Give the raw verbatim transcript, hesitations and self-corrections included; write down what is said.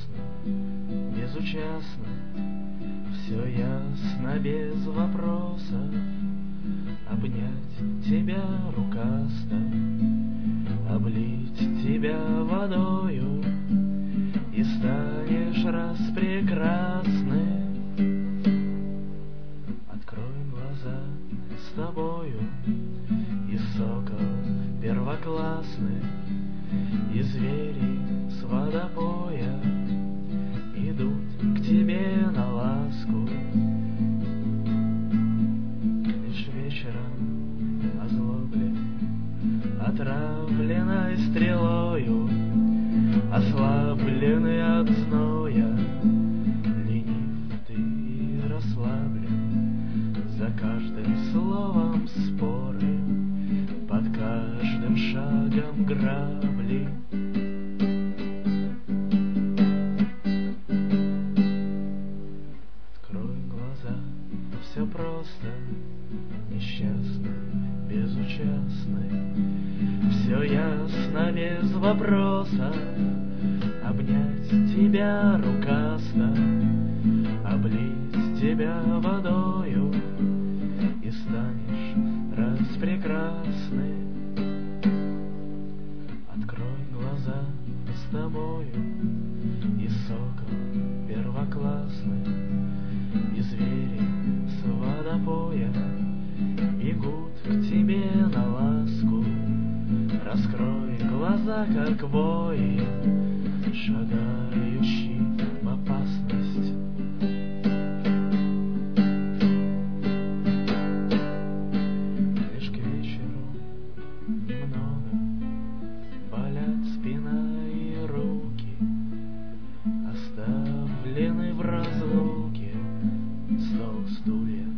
безучастно, все ясно без вопросов. Обнять тебя рукасто, облить тебя водою, и станешь распрекрасной. Открой глаза с тобою, и сокол первоклассный, и звери с водопоя идут к тебе на ласку. Лишь вечером озлобленный, отравленной стрелою, ослабленный от зноя, ленив ты и расслаблен, за каждым словом споры, под каждым шагом грабли. Открой глаза, все просто, несчастный, безучастный, все ясно без вопроса. Обнять тебя рукасто, облить тебя водою, и станешь распрекрасной. Открой глаза с тобою, и сокол первоклассный, и звери с водопоя бегут к тебе на ласку. Раскрой глаза, как воин, шагающий в опасность. Лишь к вечеру немного болят спина и руки, оставлены в разлуке стол, стулья